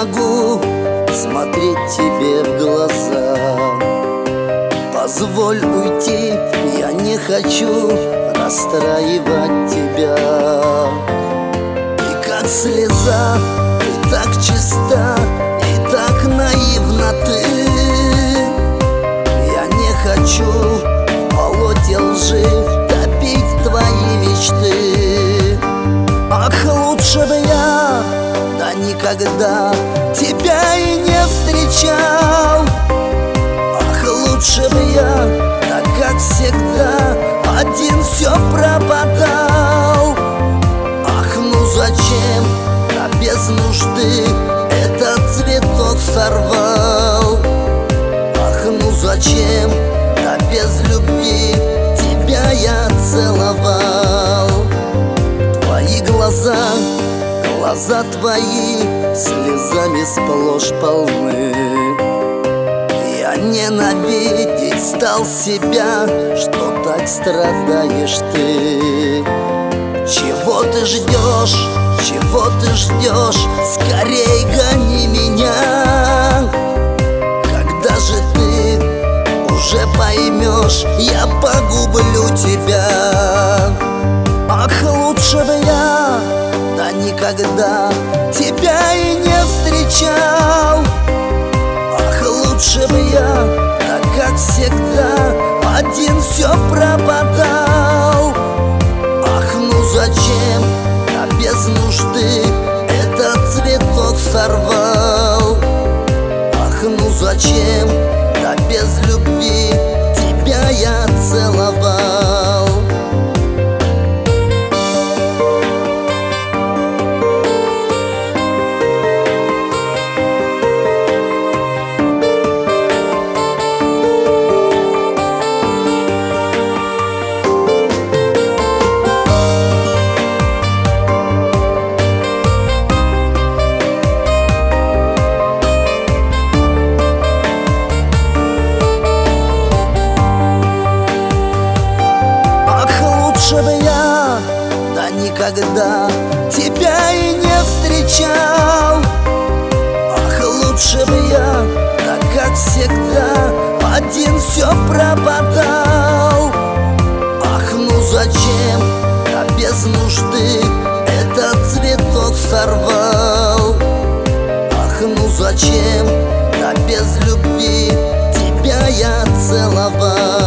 могу смотреть тебе в глаза. Позволь уйти, я не хочу расстраивать тебя. И как слеза, и так чиста, и так наивна ты. Я не хочу в болоте лжи топить твои мечты. Ах, лучше бы я, да никогда тебя и не встречал. Ах, лучше бы я, так как всегда, один все пропадал. Ах, ну зачем, да без нужды этот цветок сорвал. Ах, ну зачем, да без любви тебя я целовал. Твои глаза, глаза твои слезами сплошь полны. Я ненавидеть стал себя, что так страдаешь ты. Чего ты ждешь, чего ты ждешь, скорей гони меня. Когда же ты уже поймешь, я погублю тебя. Ах, лучше бы я, да никогда тебя и не встречал. Ах, лучше бы я, так как всегда, один все пропадал. Ах, ну зачем, да без нужды этот цветок сорвал. Ах, ну зачем, да без любви тебя я целовал. Лучше бы я, да никогда тебя и не встречал. Ах, лучше бы я, так как всегда, один все пропадал. Ах, ну зачем, да без нужды этот цветок сорвал. Ах, ну зачем, да без любви тебя я целовал.